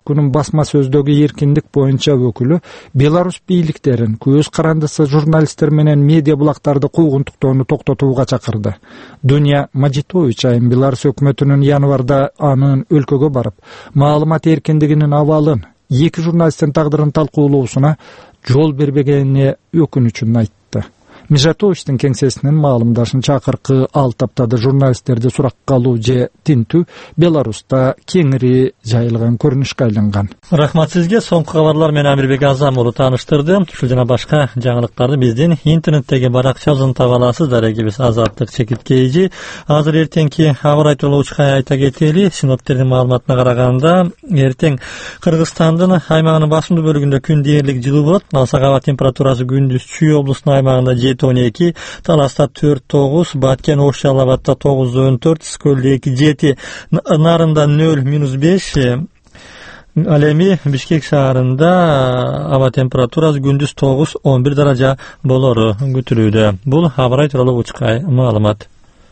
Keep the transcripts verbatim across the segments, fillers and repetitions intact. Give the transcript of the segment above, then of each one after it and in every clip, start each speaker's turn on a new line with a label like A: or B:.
A: өлкөнүн басма сөздөгү эркиндик боюнча өкүлү Беларусь бийликтерин көз карандысы журналисттер менен медиа булактарды куугунтуктоону токтотууга чакырды. Дуня Мажитович айым Беларусь өкмөтүнүн январда анын өлкөгө барып, маалымат эркиндигинин абалын, эки журналисттин тагдырын талкуулоосуна жол бербегенине өкүнүчүн айтты. Мижатовичтин кеңсесинин маалымдашынча акыркы алты аптада журналисттерди суракка алуу же тинтүү Беларуста кеңири жайылган көрүнүшкө айланган.
B: Рахмат сизге. Соңку кабарлар менен Амирбек Азам уулу тааныштырды. Ушул жана башка жаңылыктарды биздин интернеттеги баракчабыздан таба аласыздар. Эгебиз Азаттык чекит кейжи. Азыр эртеңки аба ырайы тууралуу учка айта кетели. Синоптиктердин маалыматына караганда, эртең Кыргызстандын аймагынын басымдуу бөлүгүндө күн дээрлик жылуу болот. Алсак аба температурасы күндүз Чүй облусунун аймагында он эки, Таласта төрт тогуз, Баткен Ош Жалал Абадта тогуз он төрт, Скөлдө эки жети, Нарында нөл минус беш. Ал эми Бишкек шаарында аба температурасы күндүз тогуз он бир даража болору күтүлүүдө. Бул аба ырайы тууралуу учка маалымат.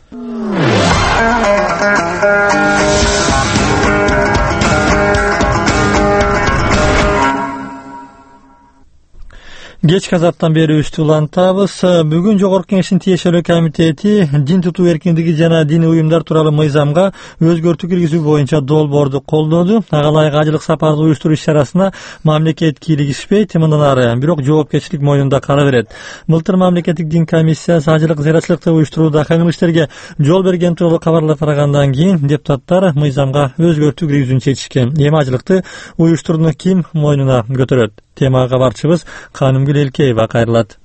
B: Кечки азаттан бери үстү улантабыз. Бүгүн Жогорку Кеңештин тиешелүү комитети дин тутуу эркиндиги жана диний уюмдар тууралуу мыйзамга өзгөртүү киргизүү боюнча долбоорду колдоду. Ага ылайык ажылык сапарды уюштуруу иш-чарасына мамлекет кийлигишпейт, мындан ары бирок жоопкерчилик мойнунда кала берет. Былтыр мамлекеттик дин комиссиясы ажылык зыяратчылыкты уюштурууда каңгыл иштерге жол берген тууралуу кабарлар тарагандан кийин депутаттар мыйзамга өзгөртүү киргизүүнү чечишкен. Эми ажылыкты уюштурууну ким мойнуна көтөрөт? Темага кабарчыбыз Канымгүл Элкеева кайрылат.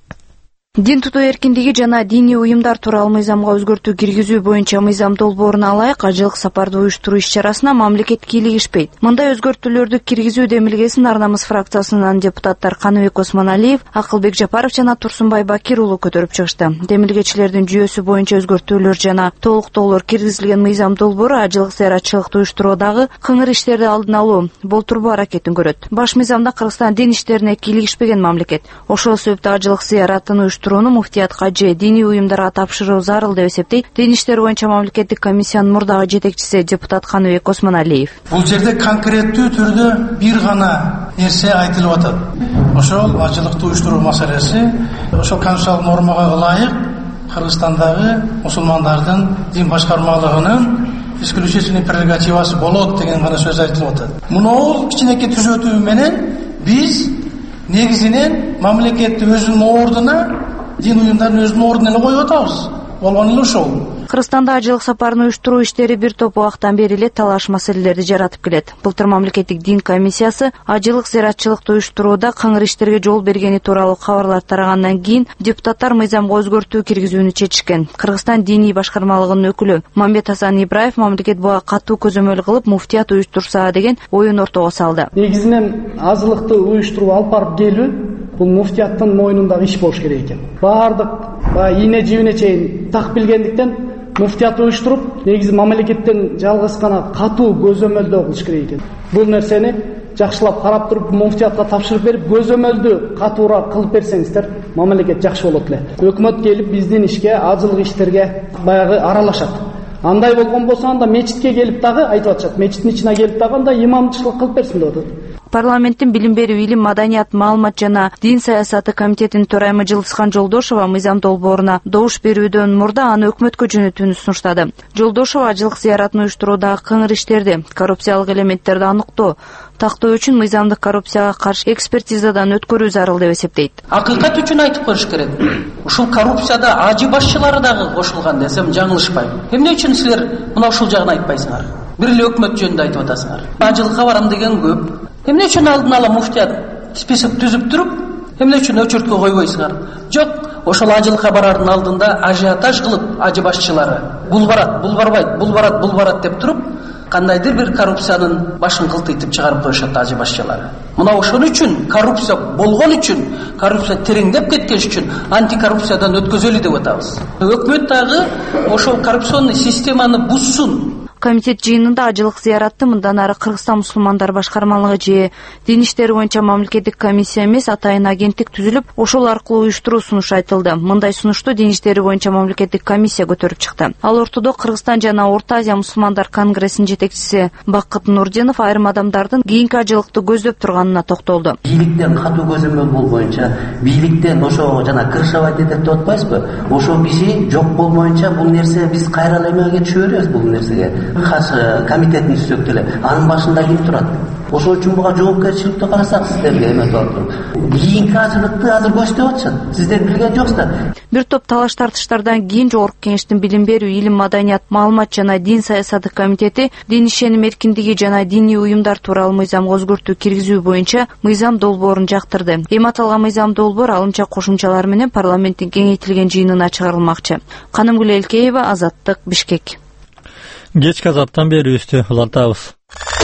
C: Дин тутуу эркиндиги жана диний уюмдар тууралуу мыйзамга өзгөртүү киргизүү боюнча мыйзам долбооруна ылайык ажылык сапарды уюштуруу иш-чарасына мамлекет кийлигишпейт. Мындай өзгөртүүлөрдү киргизүү демилгесин Ар намыс фракциясынын депутаттар Каныбек Осмоналиев, Акылбек Жапаров жана Турсунбай Бакир уулу көтөрүп чыгышты. Демилгечилердин жүйөсү боюнча өзгөртүүлөр жана толуктоолор киргизилген мыйзам долбоору ажылык зыяратчылыкты уюштуруудагы кыңыр иштерди алдын алуу, болтурбоо аракетин көрөт. Баш мыйзамда Кыргызстан дин иштерине кийлигишпеген мамлекет. Ошол себептен ажылык зыяратын уюштурууну муфтиятка же диний уюмдарга тапшыруу зарыл деп эсептейт дин иштери боюнча мамлекеттик комиссиянын мурдагы жетекчиси депутат Каныбек Осмоналиев.
D: Бул жерде конкреттүү түрдө бир гана нерсе айтылып атат. Ошол ажылыкты уюштуруу маселеси ошол конституциялык нормага ылайык Кыргызстандагы мусулмандардын дин башкармалыгынын исключительный прерогативасы болот деген гана сөз айтылып атат. Мунул кичинекей түзөтүү менен биз негизинен мамлекетти өзүнүн ордуна, дин уюмдарын өзүнүн ордуна эле коюп атабыз. Болгон эле ошол.
C: Кыргызстанда ажылык сапарын уюштуруу иштери бир топ убактан бери эле талаш маселелерди жаратып келет. Былтыр мамлекеттик дин комиссиясы ажылык зыяратчылыкты уюштурууда кыңыр иштерге жол бергени тууралуу кабарлар тарагандан кийин депутаттар мыйзамга өзгөртүү киргизүүнү чечишкен. Кыргызстан диний башкармалыгынын өкүлү Мамбет Асан Ибраев мамлекет буга катуу көзөмөл кылып муфтият уюштурса деген оюн ортого салды.
E: Негизинен ажылыкты уюштуруу алып барып келүү бул муфтияттын мойнундагы иш болуш керек экен. Баардык ийне жибине чейин так билгендиктен муфтият уюштуруп, негизи мамлекеттен жалгыз гана катуу көзөмөлдөө кылыш керек экен. Бул нерсени жакшылап карап туруп муфтиятка тапшырып берип, көзөмөлдү катуураак кылып берсеңиздер, мамлекет жакшы болот эле. Өкмөт келип биздин ишке, ажылык иштерге баягы аралашат. Андай болгон болсо анда мечитке келип дагы айтып атышат. Мечиттин ичине келип дагы анда имамчылык кылып берсин деп атат.
C: Парламенттин билим берүү, илим, маданият, маалымат жана дин саясаты комитетинин төрайымы Жылдызхан Жолдошова мыйзам долбооруна добуш берүүдөн мурда аны өкмөткө жөнөтүүнү сунуштады. Жолдошова ажылык зыяратын уюштуруудагы кыңыр иштерди, коррупциялык элементтерди аныктоо, тактоо үчүн мыйзамдык коррупцияга каршы экспертизадан өткөрүү зарыл деп эсептейт.
F: Акыйкат үчүн айтып коюш керек. Ушул коррупцияда ажы башчылары дагы кошулган десем жаңылышпайм. Эмне үчүн силер мына ушул жагын айтпайсыңар? Бир эле өкмөт жөнүндө айтып атасыңар. Ажылыкка барам деген көп. Эмне үчүн алдын ала муфтият список түзүп туруп, эмне үчүн өчөрткө койбойсуңар? Жок, ошол ажылыкка барардын алдында ажиотаж кылып ажы башчылары бул барат, бул барбайт, бул барат, бул барат деп туруп, кандайдыр бир коррупциянын башын кылтыйтып чыгарып коюшат ажы башчылары. Мына ошон үчүн коррупция болгон үчүн, коррупция тереңдеп кеткен үчүн антикоррупциядан өткөзөлү деп атабыз. Өкмөт дагы ошол коррупционный системаны бузсун.
C: Комитет жыйынында ажылык зыяратты мындан ары Кыргызстан мусулмандар башкармалыгы же дин иштери боюнча мамлекеттик комиссия эмес, атайын агенттик түзүлүп, ошол аркылуу уюштуруу сунушу айтылды. Мындай сунушту дин иштери боюнча мамлекеттик комиссия көтөрүп чыкты. Ал ортодо Кыргызстан жана Орто Азия мусулмандар конгрессинин жетекчиси Бакыт Нурдинов айрым адамдардын кийинки ажылыкты көздөп турганына токтолду.
G: Бийликтен катуу көзөмөл боюнча, бийликтен ошо жана крышавать этет деп атпайсызбы? Ошо киши жок болмоюнча бул нерсе биз кайра эмеге түшө беребиз бул нерсеге. Каш комитеттин түзөк деле анын башында ким турат? Ошол үчүн буга жоопкерчиликти карасак сиздерге эметип атып. Кийинки ажылыкты азыр көздөп атышат. Сиздер билген жоксуздар.
C: Бир топ талаш тартыштардан кийин Жогорку Кеңештин билим берүү, илим, маданият, маалымат жана дин саясаты комитети дин ишеним эркиндиги жана диний уюмдар тууралуу мыйзамга өзгөртүү киргизүү боюнча мыйзам долбоорун жактырды. Эми аталган мыйзам долбоор алынча кошумчалар менен парламенттин кеңейтилген жыйынына чыгарылмакчы. Канымгүл Элкеева, Азаттык, Бишкек.
B: Кечки азаттан берүүбүздү улантабыз.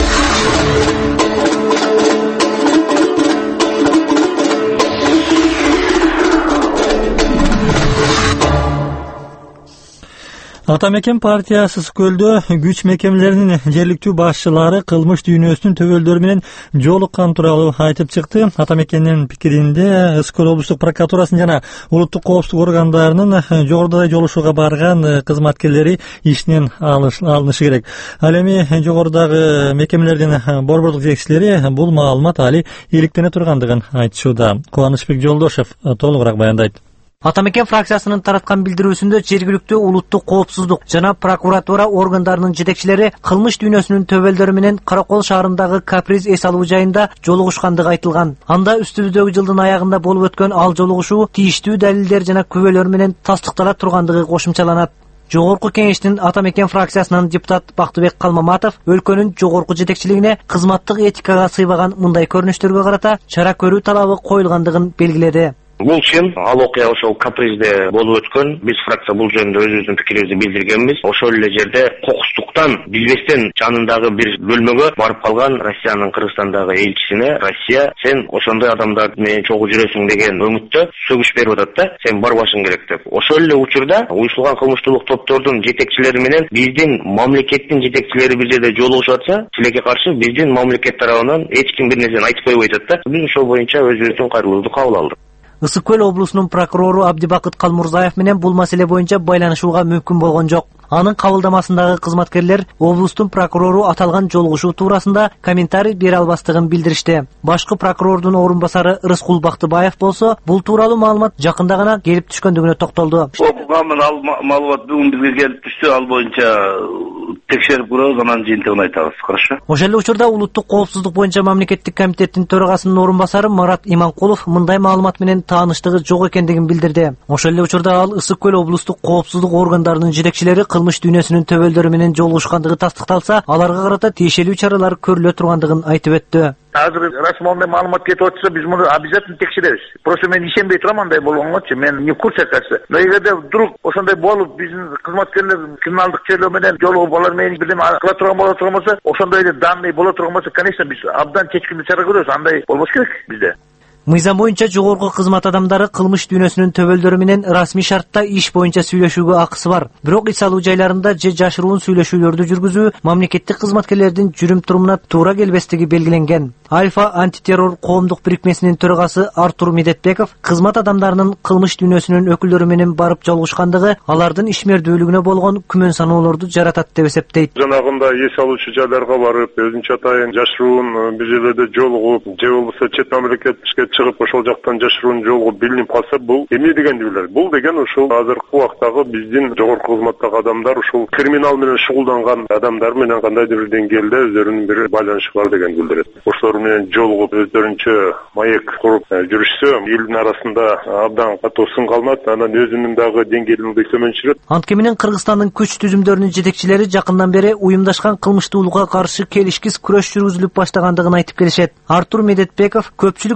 B: Ата мекен партиясы Көлдө күч мекемелеринин жергиликтүү башчылары кылмыш дүйнөсүнүн төбөлдөрү менен жолуккан тууралуу айтып чыкты. Ата мекенин пикиринде Көл облустук прокуратурасынын жана улуттук коопсуздук органдарынын жогорудагы жолушууга барган кызматкерлери иштен алынышы керек. Ал эми жогорудагы мекемелердин борбордук жетекчилери бул маалымат али иликтене тургандыгын айтышууда. Кубанычбек Жолдошев толугураак баяндайт.
H: Ата мекен фракциясынын тараткан билдирүүсүндө жергиликтүү улуттук коопсуздук жана прокуратура органдарынын жетекчилери кылмыш дүйнөсүнүн төбөлдөрү менен Каракол шаарындагы Каприз эс алуу жайында жолугушкандыгы айтылган. Анда үстүбүздөгү жылдын аягында болуп өткөн ал жолугушуу тийиштүү далилдер жана күбөлөр менен тастыктала тургандыгы кошумчаланат. Жогорку Кеңештин Ата мекен фракциясынын депутат Бактыбек Калмаматов өлкөнүн жогорку жетекчилигине кызматтык этикага сыйбаган мындай көрүнүштөргө карата чара көрүү талабы коюлгандыгын белгиледи.
I: Бул чын, ал окуя ошол Капризде болуп өткөн. Биз фракция бул жөнүндө өзүбүздүн пикирибизди билдиргенбиз. Ошол эле жерде кокустуктан билбестен жанындагы бир бөлмөгө барып калган Россиянын Кыргызстандагы элчисине Россия сен ошондой адамдар менен чогуу жүрөсүң деген өмүттө сөгүш берип атат да, сен барбашың керек деп. Ошол эле учурда уюшулган кылмыштуулук топтордун жетекчилери менен биздин мамлекеттин жетекчилери бир жерде жолугушуп атса, тилекке каршы биздин мамлекет тарабынан эч ким бир нерсени айтып койбой атат да. Биз ошол боюнча өзүбүздүн кайрылуубузду кабыл алдык.
H: Ысык Көл облусунун прокурору Абдибакыт Калмурзаев менен бул маселе боюнча байланышууга мүмкүн болгон жок. Анын кабылдамасындагы кызматкерлер облустун прокурору аталган жолугушуу туурасында комментарий бере албастыгын билдиришти. Башкы прокурордун орун басары Рыскул Бактыбаев болсо, бул тууралуу маалымат жакында гана келип түшкөндүгүнө токтолду.
J: Окуган ал маалымат бүгүн бизге келип түштү, ал боюнча текшерип көрөбүз, анан жыйынтыгын айтабыз. Каршы.
H: Ошол эле учурда улуттук коопсуздук боюнча мамлекеттик комитеттин төрагасынын орун басары Марат Иманкулов мындай маалымат менен тааныштыгы жок экендигин билдирди. Ошол эле учурда ал Ысык Көл облустук коопсуздук органдарынын жетекчилери кылмыш дүйнөсүнүн төбөлдөрү менен жолугушкандыгы тастыкталса, аларга карата тиешелүү чаралар көрүлө тургандыгын айтып өттү.
J: Азыр расмондай маалымат кетип атса, биз муну обязательно текшеребиз. Просто мен ишенбей турам андай болгонгочу, мен не в курсе кажется. Но эгерде вдруг ошондой болуп, биздин кызматкерлер криминалдык чөйрө менен жолугуп алар менен бирдеме кыла турган боло турган болсо, ошондой эле данный боло турган болсо, конечно, биз абдан чечкиндүү чара көрөбүз. Андай болбош керек бизде.
H: Мыйзам боюнча жогорку кызмат адамдары кылмыш дүйнөсүнүн төбөлдөрү менен расмий шартта иш боюнча сүйлөшүүгө акысы бар. Бирок иш алуу жайларында же жашыруун сүйлөшүүлөрдү жүргүзүү мамлекеттик кызматкерлердин жүрүм турумуна туура келбестиги белгиленген. Альфа антитеррор коомдук бирикмесинин төрагасы Артур Медетбеков кызмат адамдарынын кылмыш дүйнөсүнүн өкүлдөрү менен барып жолугушкандыгы алардын ишмердүүлүгүнө болгон күмөн саноолорду жаратат деп эсептейт.
K: Жанагында эс алуучу жайларга барып, өзүнчө атайын жашыруун бир жерлерде жолугуп, же болбосо чет мамлекетке чыгып ошол жактан жашыруун жолго билинип калса, бул эмне деген билер? Бул деген ушул азыркы убактагы биздин жогорку кызматтагы адамдар ушул криминал менен шугулданган адамдар менен кандайдыр бир деңгээлде өздөрүнүн бир байланышы бар деген билдирет. Ошолор менен жолугуп өздөрүнчө маек куруп жүрүшсө, элдин арасында абдан катуу сын калмат, анан өзүнүн дагы деңгээлин төмөнчүрөт.
H: Анткени менен Кыргызстандын күч түзүмдөрүнүн жетекчилери жакындан бери уюмдашкан кылмыштуулукка каршы келишкис күрөш жүргүзүлүп баштагандыгын айтып келишет. Артур Медетбеков көпчүлүк бийлик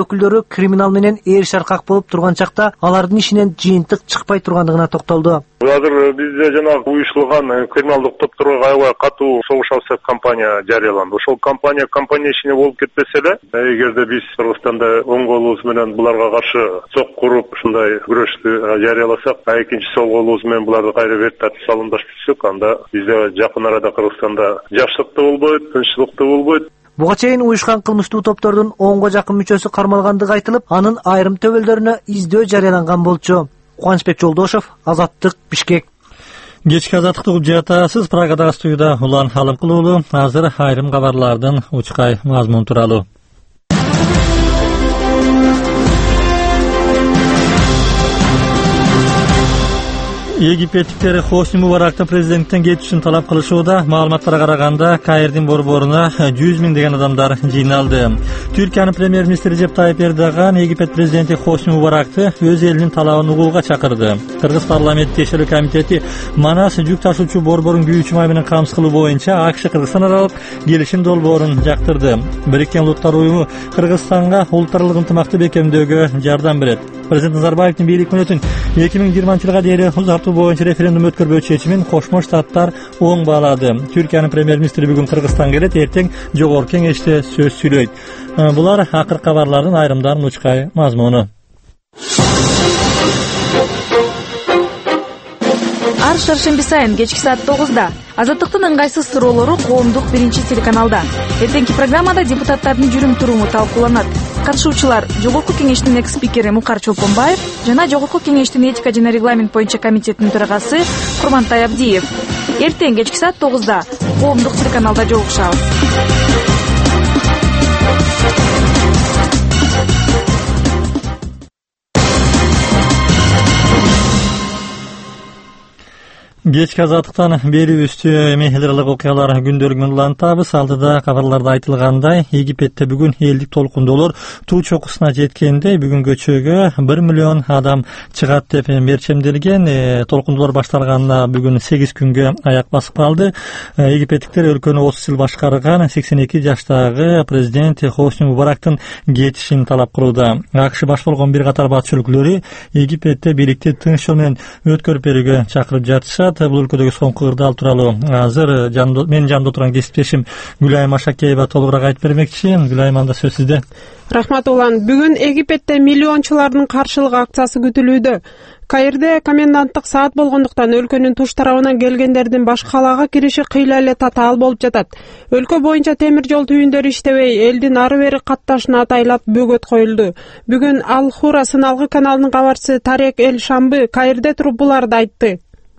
H: өкүлдөрү криминал менен ээр шаркак болуп турган чакта алардын ишинен жыйынтык чыкпай тургандыгына токтолду.
K: Азыр бизде жанагы уюштурулган криминалдык топторго аябай катуу согуш алсак кампания жарыяланды. Ошол компания компания ишине болуп кетпесе эле, эгерде биз Кыргызстанда оң колубуз менен буларга каршы цок куруп ушундай күрөштү жарыяласак, а экинчи сол колубуз менен буларды кайра бер тартип салымдаш түзсөк, анда бизде жакын арада Кыргызстанда жакшылык да болбойт, тынччылык да болбойт.
H: Буга чейин уюшкан кылмыштуу топтордун онго жакын мүчөсү кармалгандыгы айтылып, анын айрым төбөлдөрүнө издөө жарыяланган болчу. Кубанычбек Жолдошев, Азаттык, Бишкек.
B: Кечки азаттыкты угуп жатасыз. Прагадагы студияда Улан Халымкулуулу. Азыр айрым кабарлардын учкай мазмун тууралуу. Египеттиктер Хосни Мубарактын президенттен кетишин талап кылышууда. Маалыматтарга караганда, Каирдин борборуна жүз миң деген адамдар жыйналды. Түркиянын премьер-министри Режеп Тайып Эрдоган Египет президенти Хосни Мубаракты өз элинин талабын угууга чакырды. Кыргыз парламент тиешелүү комитети Манас жүк ташуучу борборун күйүүчү май менен камсыз кылуу боюнча АКШ Кыргызстан аралык келишим долбоорун жактырды. Бириккен Улуттар уюму Кыргызстанга улуттаралык ынтымакты бекемдөөгө жардам берет. Президент Назарбаевдин бийлик мүнөтүн эки миң жыйырманчы жылга дейин узартуу боюнча референдум өткөрбөө чечимин Кошмо Штаттар оң баалады. Түркиянын премьер-министри бүгүн Кыргызстанга келет, эртең жогорку кеңеште сөз сүйлөйт. Булар акыркы кабарлардын айрымдарын учкай мазмуну.
L: Ар шаршемби сайын кечки саат тогузда Азаттыктын ыңгайсыз суроолору коомдук биринчи телеканалда. Эртеңки программада депутаттардын жүрүм туруму талкууланат. Катышуучулар жогорку кеңештин экс-спикери Мукар Чолпонбаев жана жогорку кеңештин этика жана регламент боюнча комитетинин төрагасы Курмантай Абдиев. Эртең кечки саат тогузда коомдук телеканалда жолугушабыз.
B: Кечки азаттыктан берүүбүздү мехелералык окуялар күндөлүгүн улантабыз. Алдыда кабарларда айтылгандай, Египетте бүгүн элдик толкундоолор туу чокусуна жеткенде бүгүн көчөгө бир миллион адам чыгат деп мерчемделген. Толкундоолор башталганына бүгүн сегиз күнгө аяк басып калды. Египеттиктер өлкөнү отуз жыл башкарган сексен эки жаштагы президент Хосни Мубарактын кетишин талап кылууда. АКШ баш болгон бир катар батыш өлкөлөрү Египетте бийликти тынч жол менен өткөрүп берүүгө чакырып жатышат. Бул өлкөдөгү соңку ырдаал тууралуу азыр мен жанымда отурган кесиптешим Гүлайым Ашакеева толугураак айтып бермекчи. Гүлайым, анда сөз сизде.
M: Рахмат Улан. Бүгүн Египетте миллиончулардын каршылык акциясы күтүлүүдө. Каирде коменданттык саат болгондуктан өлкөнүн туш тарабынан келгендердин башка калаага кириши кыйла эле татаал болуп жатат. Өлкө боюнча темир жол түйүндөрү иштебей, элдин ары бери катташына атайлап бөгөт коюлду. Бүгүн Ал-Хура сыналгы каналынын кабарчысы Тарек Эл Шамбы Каирде туруп буларды айтты.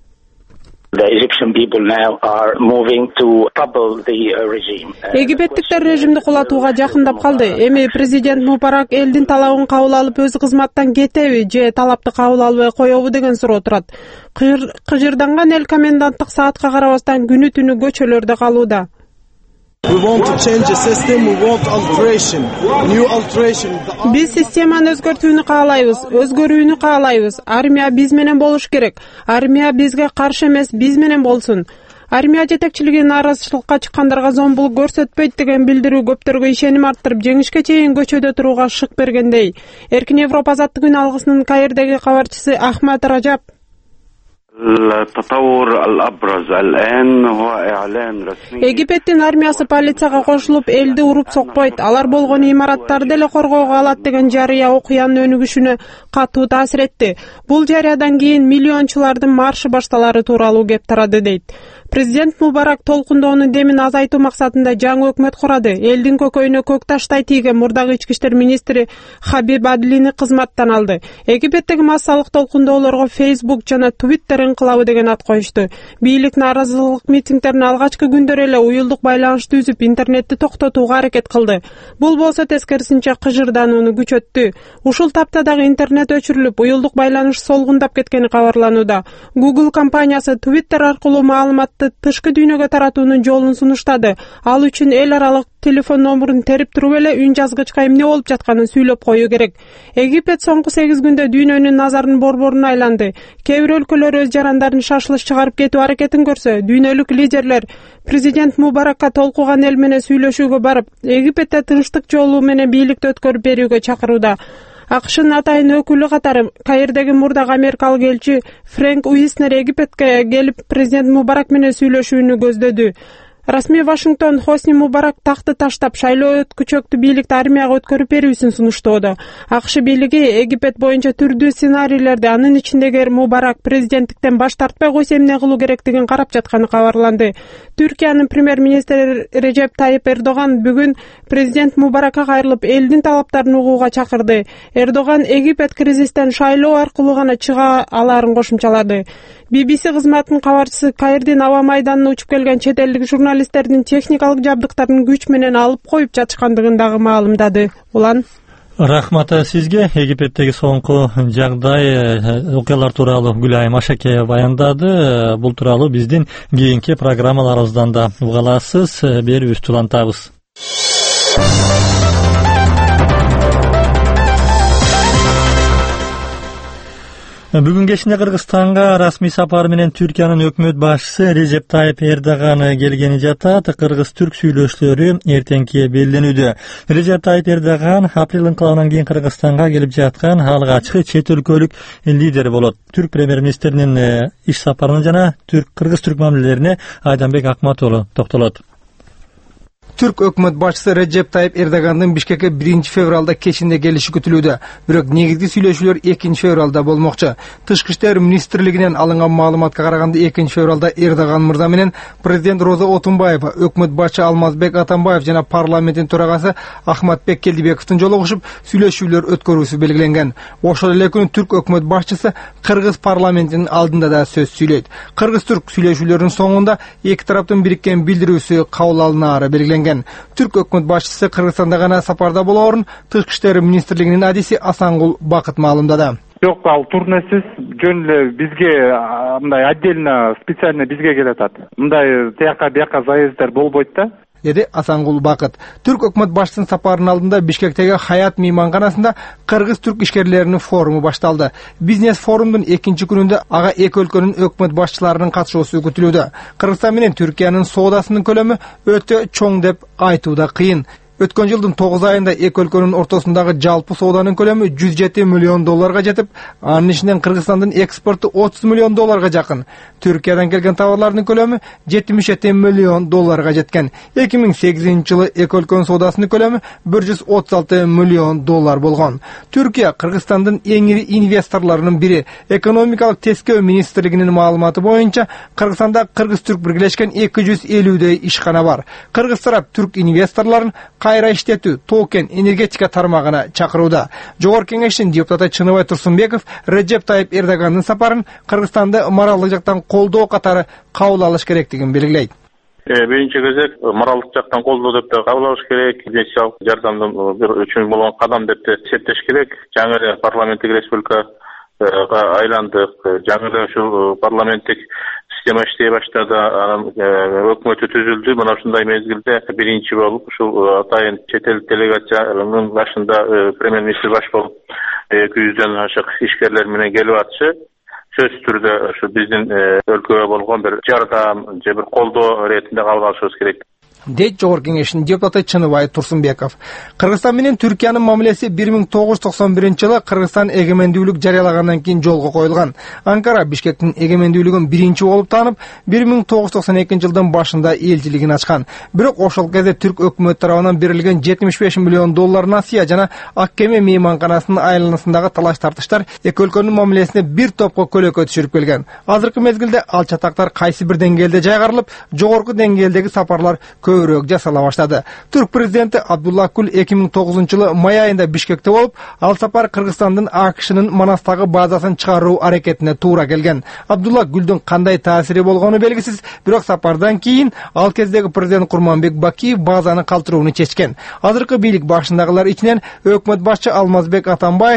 M: Египеттиктер режимди кулатууга жакындап калды. Эми президент Мубарак элдин талабын кабыл алып өз кызматтан кетеби же талапты кабыл албай коебу деген суроо турат. Кыжырданган эл коменданттык саатка карабастан күнү түнү көчөлөрдө калууда. Биз системаны өзгөртүүнү каалайбыз, өзгөрүүнү каалайбыз. Армия биз менен болуш керек. Армия бизге каршы эмес, биз менен болсун. Армия жетекчилиги нааразычылыкка чыккандарга зомбулук көрсөтпөйт деген билдирүү көптөргө ишеним арттырып, жеңишке чейин көчөдө турууга шык бергендей. Эркин Европа азаттык күн алгысынын Каирдеги кабарчысы Ахмад Ражап Египеттин армиясы полицияга кошулуп, элди уруп сокпойт, алар болгон имараттарды эле коргоого алат деген жарыя окуянын өнүгүшүнө катуу таасир этти. Бул жарыядан кийин миллиончулардын маршы башталары тууралуу кеп тарады дейт. Президент Мубарак толкундоонун демин азайтуу максатында жаңы өкмөт курады. Элдин көкөйүнө көк таштай тийген мурдагы ички иштер министри Хабиб Адлини кызматтан алды. Египеттеги массалык толкундоолорго Facebook жана Twitter инкылабы деген ат коюшту. Бийлик нааразылык митингдерин алгачкы күндөр эле уюлдук байланышты үзүп, интернетти токтотууга аракет кылды. Бул болсо тескерисинче кыжырданууну күчөттү. Ушул тапта дагы интернет өчүрүлүп, уюлдук байланыш солгундап кеткени кабарланууда. Google компаниясы Twitter аркылуу маалыматты акпаратты тышкы дүйнөгө таратуунун жолун сунуштады. Ал үчүн эл аралык телефон номурун терип туруп эле үн жазгычка эмне болуп жатканын сүйлөп коюу керек. Египет соңку сегиз күндө дүйнөнүн назарын борборуна айланды. Кээ бир өлкөлөр өз жарандарын шашылыш чыгарып кетүү аракетин көрсө, дүйнөлүк лидерлер президент Мубаракка толкуган эл менен сүйлөшүүгө барып, Египетте тынчтык жолу менен бийликти өткөрүп берүүгө чакырууда. АКШнын атайын өкүлү катары Каирдеги мурдагы америкалык элчи Фрэнк Уиснер Египетке келип президент Мубарак менен сүйлөшүүнү көздөдү. Расмий Вашингтон Хосни Мубарак такты таштап, шайлоо өткүчөктү бийликти армияга өткөрүп берүүсүн сунуштоодо. АКШ бийлиги Египет боюнча түрдүү сценарийлерди, анын ичиндеги Мубарак президенттиктен баш тартпай койсо эмне кылуу керектигин карап жатканы кабарланды. Түркиянын премьер-министри Режеп Тайип Эрдоган бүгүн президент Мубаракка кайрылып, элдин талаптарын угууга чакырды. Эрдоган Египет кризистен шайлоо аркылуу гана чыга алаарын кошумчалады. би би си кызматынын кабарчысы Каирдин аба майданына учуп келген чет элдик журналисттердин техникалык жабдыктарын күч менен алып коюп жатышкандыгын дагы маалымдады. Улан
B: Рахмат сизге. Египеттеги соңку жагдай окуялар тууралуу Гүлайым Ашакеева баяндады. Бул тууралуу биздин кийинки программаларыбыздан да уга аласыз. Берүүбүздү улантабыз. Бүгүн кечинде Кыргызстанга расмий сапар менен Түркиянын өкмөт башчысы Режеп Тайип Эрдоган келгени жатат. Кыргыз-түрк сүйлөшүүлөрү эртеңки белгиленүүдө. Режеп Тайип Эрдоган апрель инкылабынан кийин Кыргызстанга келип жаткан алгачкы чет өлкөлүк лидер болот. Түрк премьер-министринин иш сапарына жана кыргыз-түрк мамилелерине Айданбек Акматову токтолот.
N: Түрк өкмөт башчысы Режеп Тайип Эрдогандын Бишкекке биринчи февралда кечинде келиши күтүлүүдө. Бирок негизги сүйлөшүүлөр экинчи февралда болмокчу. Тышкы иштер министрлигинен алынган маалыматка караганда экинчи февралда Эрдоган мырза менен президент Роза Отунбаева, өкмөт башчы Алмазбек Атамбаев жана парламенттин төрагасы Ахматбек Келдибековдун жолугушуп сүйлөшүүлөр өткөрүүсү белгиленген. Ошол эле күнү түрк өкмөт башчысы кыргыз парламентинин алдында да сөз сүйлөйт. Кыргыз-түрк сүйлөшүүлөрүнүн соңунда эки тараптын бириккен билдирүүсү кабыл алынаары белгиленген. Түрк өкмөт башчысы Кыргызстанда гана сапарда болоорун Тышкы иштер министрлигинин адиси Асангул Бакыт маалымдады.
O: Жок, ал туура эмес. Жөн эле бизге мындай отдельно специально бизге келатат. Мындай тияка бияка заезддер болбойт да.
N: Деди Асангул Бакыт. Түрк өкмөт башчысынын сапарынын алдында Бишкектеги Хаят мейманканасында кыргыз-түрк ишкерлеринин форуму башталды. Бизнес форумдун экинчи күнүндө ага эки өлкөнүн өкмөт башчыларынын катышуусу күтүлүүдө. Кыргызстан менен Түркиянын соодасынын көлөмү өтө чоң деп айтуу да кыйын. Өткөн жылдын тогуз айында эки өлкөнүн ортосундагы жалпы сооданын көлөмү жүз жети миллион долларга жетип, анын ичинен Кыргызстандын экспорту отуз миллион долларга жакын. Түркиядан келген товарлардын көлөмү жетимиш жети миллион долларга жеткен. эки миң сегизинчи жылы эки өлкөнүн соодасынын көлөмү бир жүз отуз алты миллион доллар болгон. Түркия Кыргызстандын эң ири инвесторлорунун бири. Экономикалык тескөө министрлигинин маалыматы боюнча, Кыргызстанда кыргыз-түрк биргелешкен эки жүз элүүдөй ишкана бар. Кыргыз тарап түрк инвесторлорун кайра иштетүү, токен, энергетика тармагына чакырууда. Жогорку кеңештин депутаты Чыныбай Турсунбеков Режеп Тайип Эрдогандын сапарын Кыргызстанды моралдык жактан колдоо катары кабыл алыш керектигин белгилейт.
P: Биринчи кезек моралдык жактан колдоо деп да кабыл алыш керек, инвестициялык жардамдын бир үчүн болгон кадам деп да эсептеш керек. Жаңы эле парламенттик республикага айландык. Жаңы эле ушул парламенттик система иштей баштады, анан өкмөтү түзүлдү. Мына ушундай мезгилде биринчи болуп ушул атайын чет эл делегациянын башында премьер-министр баш болуп эки жүздөн ашык ишкерлер менен келип атышы сөзсүз түрдө ушу биздин өлкөгө болгон бир жардам же бир колдоо иретинде кабыл алышыбыз керек.
N: дейт Жогорку кеңештин депутаты Чыныбай Турсунбеков. Кыргызстан менен Түркиянын мамилеси бир миң тогуз жүз токсон биринчи жылы Кыргызстан эгемендүүлүк жарыялагандан кийин жолго коюлган. Анкара Бишкектин эгемендүүлүгүн биринчи болуп таанып, бир миң тогуз жүз токсон экинчи жылдын башында элчилигин ачкан. Бирок ошол кезде түрк өкмөтү тарабынан берилген жетимиш беш миллион доллар насыя жана Ак кеме мейманканасынын айланасындагы талаш тартыштар эки өлкөнүн мамилесине бир топко көлөкө түшүрүп келген. Азыркы мезгилде ал чатактар кайсы бир деңгээлде жайгарылып, жогорку деңгээлдеги сапарлар көбүрөөк жасала баштады. Түрк президенти Абдулла Гүл эки миң тогузунчу жылы май айында Бишкекте болуп, ал сапар Кыргызстандын АКШнын Манастагы базасын чыгаруу аракетине туура келген. Абдулла Гүлдүн кандай таасири болгону белгисиз, бирок сапардан кийин ал кездеги президент Курманбек Бакиев базаны калтырууну чечкен. Азыркы бийлик башындагылар ичинен өкмөт башчы Алмазбек Атамбаевдин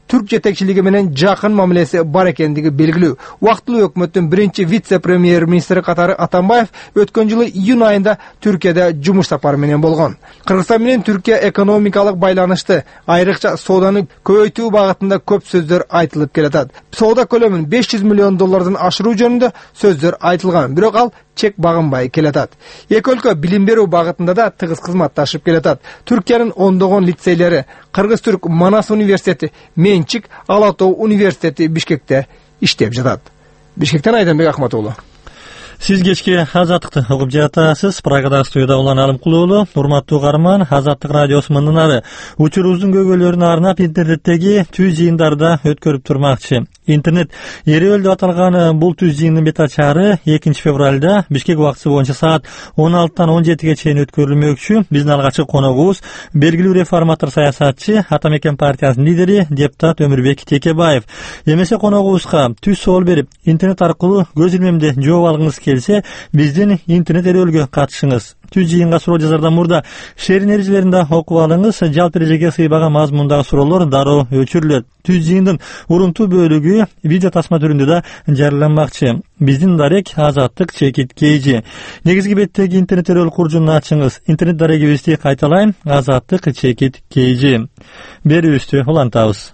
N: түрк жетекчилиги менен жакын мамилеси бар экендиги белгилүү. Убактылуу өкмөттүн биринчи вице-премьер-министри катары Атамбаев өткөн жылы июнь айында Түркияда жумуш сапары менен болгон. Кыргызстан менен Түркия экономикалык байланышты, айрыкча сооданы көбөйтүү багытында көп сөздөр айтылып келатат. Соода көлөмүн беш жүз миллион доллардан ашыруу жөнүндө сөздөр айтылган, бирок ал чек багынбай келатат. Эки өлкө билим берүү багытында да тыгыз кызматташып келатат. Түркиянын ондогон лицейлери, Кыргыз-Түрк Манас университети, Менчик, Ала Тоо университети Бишкекте иштеп жатат. Бишкектен Айданбек Ахматуулу.
B: Сиз кечки Азаттыкты угуп жатасыз. Прагада студияда Улан Алымкулуулу. Урматтуу каарман, Азаттык радиосу мындынары учурубуздун көйгөйлөрүн арнап интернеттеги түз жыйындарда өткөрүп турмакчы. Интернет Эребел деп аталган бул түз жыйындын бет ачары экинчи февралда Бишкек убактысы боюнча саат он алтыдан он жетиге чейин өткөрүлмөкчү. Биздин алгачкы коногубуз белгилүү реформатор саясатчы, Ата Мекен партиясынын лидери, депутат Өмүрбек Текебаев. Эмесе коногубузга түз соол берип, интернет аркылуу көз илмемде жооп алгыңыз келсе, биздин интернет эребелге катышыңыз. Түз жыйынга суроо жазардан мурда шерин эрежелерин да окуп алыңыз. Жалпы эрежеге сыйбаган мазмундагы суроолор дароо өчүрүлөт. Түз жыйындын урунтуу бөлүгү видео тасма түрүндө да жарыяланмакчы. Биздин дарек Азаттык чекит кейжи. Негизги беттеги интернет эребел куржунун ачыңыз. Интернет дарегибизди кайталайм: Азаттык чекит кейжи. Берүүбүздү улантабыз.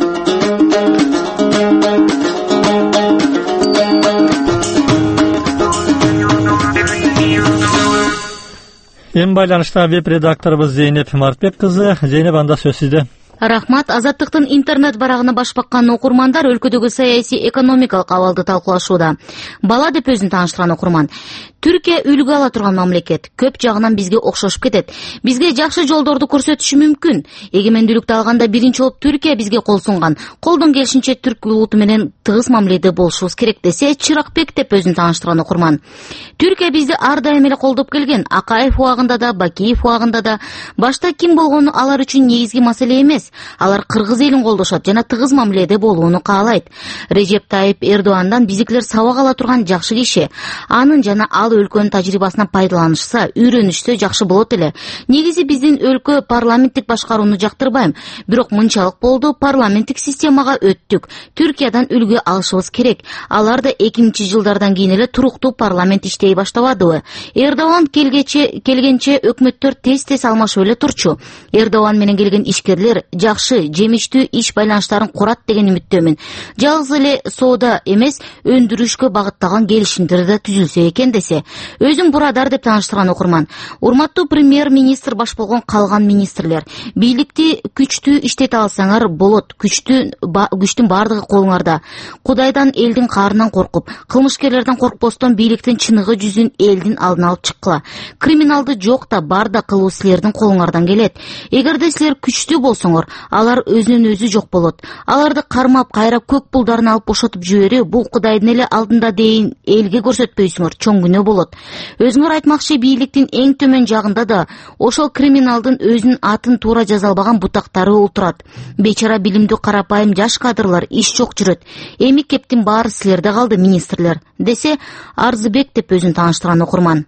B: Эми байланышта веб-редакторубуз Зейнеп Мартбек кызы. Зейнеп, анда сөз сизде.
Q: Рахмат. Азаттыктын интернет барагына баш баккан окурмандар өлкөдөгү саясий экономикалык абалды талкуулашууда. Бала деп өзүн тааныштырган окурман: Түркия үлгү ала турган мамлекет. Көп жагынан бизге окшошуп кетет. Бизге жакшы жолдорду көрсөтүшү мүмкүн. Эгемендүүлүктү алганда биринчи болуп Түркия бизге кол сунган. Колдон келишинче түрк улуту менен тыгыз мамиледе болушубуз керек, десе Чыракбек деп өзүн тааныштырган окурман. Түркия бизди ар дайым эле колдоп келген. Акаев убагында да, Бакиев убагында да. Башта ким болгону алар үчүн негизги маселе эмес. Алар кыргыз элин колдошот жана тыгыз мамиледе болууну каалайт. Режеп Тайип Эрдогандан биздикилер сабак ала турган жакшы киши. Анын жана ал өлкөнүн тажрыйбасынан пайдаланышса, үйрөнүшсө жакшы болот эле. Негизи биздин өлкө парламенттик башкарууну жактырбайм, бирок мынчалык болду, парламенттик системага өттүк. Түркиядан үлгү алышыбыз керек. Алар да эки миңинчи жылдардан кийин эле туруктуу парламент иштей баштабадыбы? Эрдоган келгече келгенче өкмөттөр тез-тез алмашып эле турчу. Эрдоган менен келген ишкерлер жакшы, жемиштүү иш байланыштарын курат деген үмүттөмүн. Жалгыз эле соода эмес, өндүрүшкө багытталган келишимдер да түзүлсө экен, десе. Өзүм бурадар деп тааныштырган окурман: урматтуу премьер-министр баш болгон калган министрлер, бийликти күчтүү иштете алсаңар болот. Күчтүн ба, күчтүн бардыгы колуңарда. Кудайдан, элдин каарынан коркуп, кылмышкерлерден коркпостон бийликтин чыныгы жүзүн элдин алдына алып чыккыла. Криминалды жок да бар да кылуу силердин колуңардан келет. Эгерде силер күчтүү болсоңор, алар өзүнөн өзү жок болот. Аларды кармап, кайра көк пулдарын алып бошотуп жиберүү бул Кудайдын эле алдында дейин элге көрсөтпөйсүңөр, чоң күнөө болот. Өзүңөр айтмакчы, бийликтин эң төмөн жагында да ошол криминалдын өзүнүн атын туура жаза албаган бутактары отурат. Бечара билимдүү карапайым жаш кадрлар иш жок жүрөт. Эми кептин баары силерде калды, министрлер, десе Арзыбек деп өзүн тааныштырган окурман.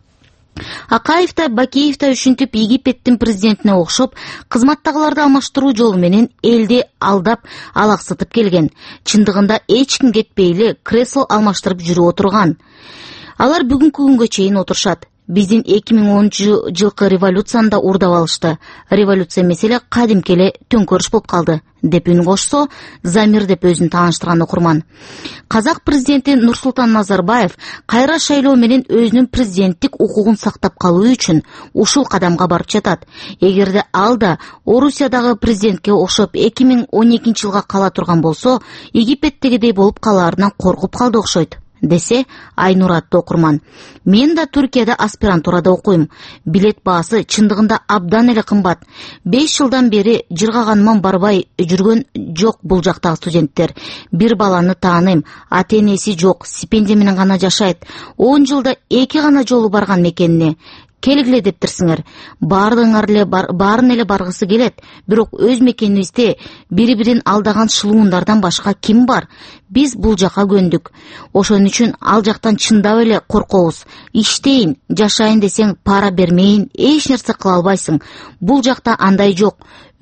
Q: Акаев да, Бакиев да ушинтип Египеттин президентине окшоп, кызматтагыларды алмаштыруу жолу менен элди алдап, алаксытып келген. Чындыгында эч ким кетпей эле кресло алмаштырып жүрүп отурган. Алар бүгүнкү күнгө чейин отурушат. Биздин эки миң онунчу жылкы революцияны да урдап алышты. Революция меселе кадимки эле төңкөрүш болуп калды, деп үн кошсо, Замир деп өзүн тааныштырган окурман. Казак президенти Нурсултан Назарбаев кайра шайлоо менен өзүнүн президенттик укугун сактап калуу үчүн ушул кадамга барып жатат. Эгерде ал да Орусиядагы президентке окшоп эки миң он экинчи жылга кала турган болсо, Египеттегидей болуп калаарынан коркуп калды окшойт, десе Айнур аттуу окурман. Мен да Түркияда аспирантурада окуйм. Билет баасы чындыгында абдан эле кымбат. беш жылдан бери жыргаганыман барбай жүргөн жок бул жактагы студенттер. Бир баланы тааныйм, ата-энеси жок, стипендия менен гана жашайт. он жылда эки гана жолу барган мекенине. Келгиле дептирсиңер. Бардыңар эле бар, баарын эле баргысы келет. Бирок өз мекенибизде бири-бирин алдаган шылуундардан башка ким бар? Биз бул жака көндүк. Ошон үчүн ал жактан чындап эле коркобуз. Иштейин, жашайын десең пара бермейин, эч нерсе кыла албайсың. Бул жакта андай жок.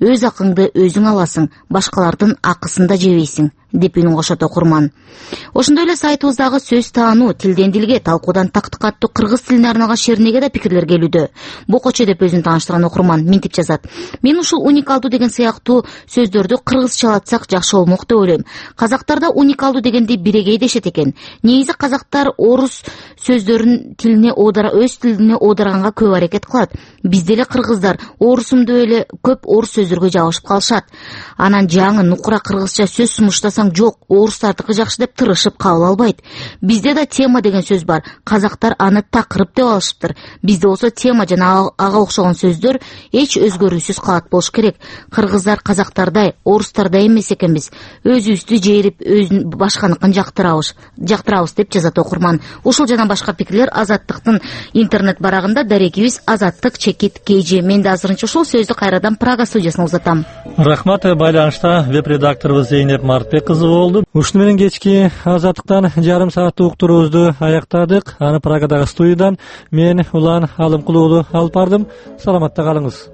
Q: өз акыңды өзүң аласың, башкалардын акысын да жебейсиң деп үнүн кошот окурман. Ошондой эле сайтыбыздагы сөз таануу тилден дилге талкуудан тактыкка аттуу кыргыз тилине арналган шеринеге да пикирлер келүүдө. Бокочо деп өзүн тааныштырган окурман минтип жазат. Мен ушул уникалдуу деген сыяктуу сөздөрдү кыргызчалатсак жакшы болмок деп ойлойм. Казактарда уникалдуу дегенди бирегей дешет экен. Негизи казактар орус сөздөрүн тилине оодара өз тилине оодарганга көп аракет кылат. Бизде эле кыргыздар орусумду эле көп орус сөздөргө жабышып калышат. Анан жаңы нукура кыргызча сөз сунуштасаң жок, орустардыкы жакшы деп тырышып кабыл албайт. Бизде да тема деген сөз бар. Казактар аны такырып деп алышыптыр. Бизде болсо тема жана ага окшогон сөздөр эч өзгөрүүсүз калат болуш керек. Кыргыздар казактардай, орустардай эмес экенбиз. Өзүбүздү жээрип, өзүн башканыкын жактырабыз, жактырабыз деп жазат окурман. Ушул жана башка пикирлер Азаттыктын интернет барагында. Дарегибиз Азаттык чекит kg. Мен да азырынча ушул сөздү кайрадан Прага студиясына узатам.
B: Рахмат. Байланышта веб-редакторубуз Зейнеп Мартбек кызы болду. Ушуну менен кечки Азаттыктан жарым сааттык уктуруубузду аяктадык. Аны Прагадагы студиядан мен Улан Алымкулуу алып бардым. Саламатта калыңыз.